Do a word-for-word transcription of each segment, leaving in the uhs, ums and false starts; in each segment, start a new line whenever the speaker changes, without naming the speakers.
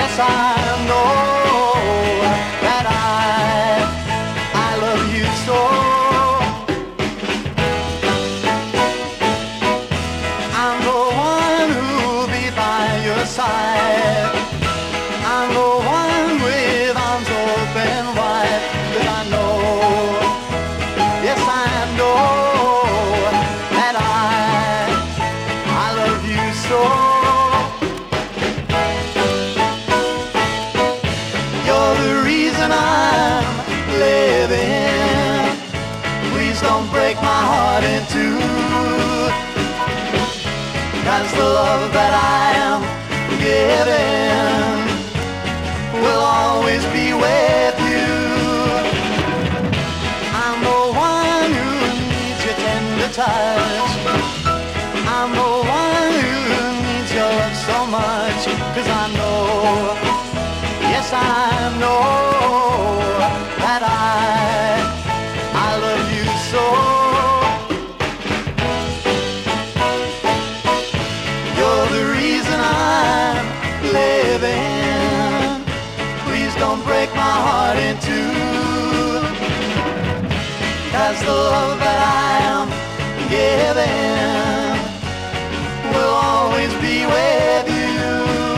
Yes, I know that I, I love you so. I'm the one who'll be by your side. I'm the one with arms open wide. 'Cause I know, yes I know that I, I love you so. You're the reason I'm living. Please don't break my heart in two. 'Cause the love that I am giving will always be with you. I'm the one who needs your tender touch. I'm the one who needs your love so much. 'Cause I know, yes I know that I, I love you so. You're the reason I'm living. Please don't break my heart in two. 'Cause the love that I am giving will always be with you.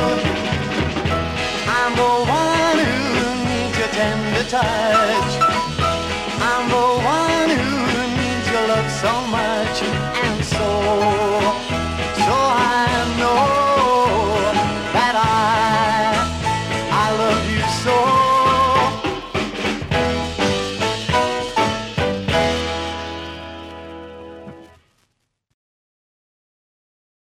I'm the one who needs your tender touch. I'm the one who needs your love so much. And so, so I know that I, I love you so.